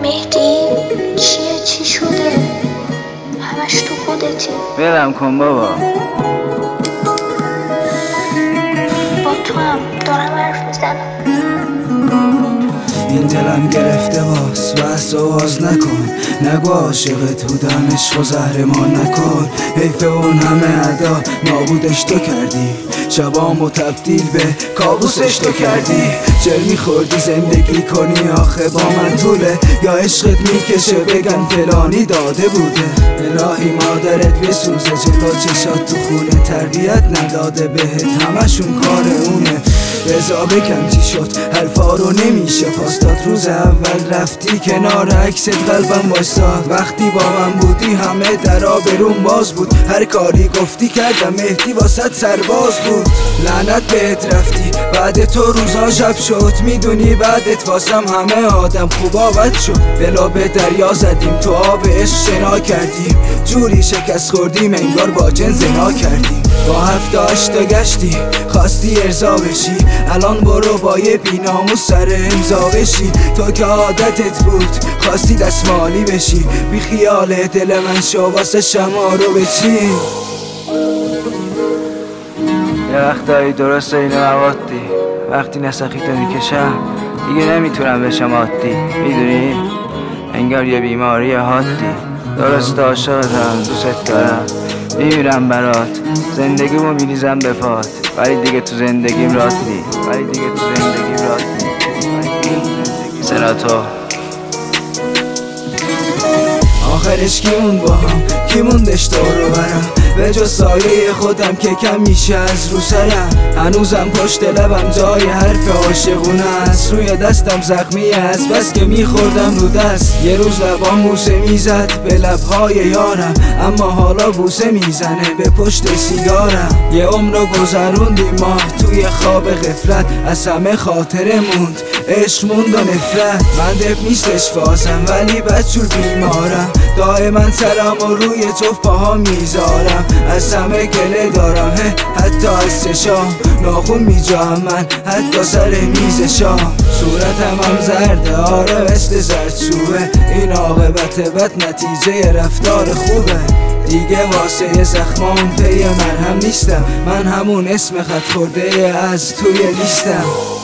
مهدی چیه؟ چی شده؟ همش تو خودتی. ولم کن بابا. با تو هم دارم حرف میزنم. این دلم گرفته باز بحث و باز نکن. نگو عاشقت بودم عشق و زهرمان نکن. حیف اون همه ادا نابودش تو کردی. شبامو تبدیل به کابوسش تو کردی. چه میخوردی زندگی کنی آخه با من طوله؟ یا عشقت میکشه بگن فلانی داده بوده؟ الهی مادرت بسوزه جلو چشات تو خونه. تربیت نداده بهت همشون کار اونه. رضا بکن چی شد حرفا رو نمیشه پاستاد. روز اول رفتی کنار عکست قلبم وایساد. وقتی با من بودی همه درا برون باز بود. هر کاری گفتی کردم مهدی واسط سرباز بود. لعنت بهت رفتی بعد تو روزا شب شد. میدونی بعدت واسم همه آدم خوبا بد شد. بلا به دریا زدیم تو آب عشق شنا کردیم. جوری شکست خوردیم انگار با جن زنا کردیم. با 7 تا گشتی خواستی ارضا بشی. الان برو با یه بیناموس سر امضا بشی. تو که عادتت بود خواستی دستمالی بشی. بی خیال دل من شو واسه شما رو بچین. یه وقتایی درسته اینو موادی. وقتی نسخیتو میکشم دیگه نمیتونم بشم عادی. میدونی انگار یه بیماری حادی. درسته عاشقتم دوست دارم میمیرم برات. زندگیمو میریزم به پات ولی دیگه تو زندگیم رات نی. سناتو آخرش کی موند با هم؟ کی موندش دورو برم؟ به جز سایه خودم که کم میشه از رو سرم. هنوزم پشت لبم جای حرف عاشقونه است. روی دستم زخمی است بس که میخوردم رو دست. یه روز لبام بوسه میزد به لبهای یارم. اما حالا بوسه میزنه به پشت سیگارم. یه عمر گذروندیم ما توی خواب غفلت. از همه خاطره موند عشق موند و نفرت. من دپ نیستش فازم ولی بدجور بیمارم. دائما سرم و روی تو پاها میذارم. از همه گله دارم حتی از چشام. ناخون میجام من حتی سر میز شام. صورتم هم زرده آره مثل زردچوبه. این عاقبت بد نتیجه رفتار خوبه. دیگه واسه زخمام پی مرهم نیستم. من همون اسم خط خورده از توی لیستم.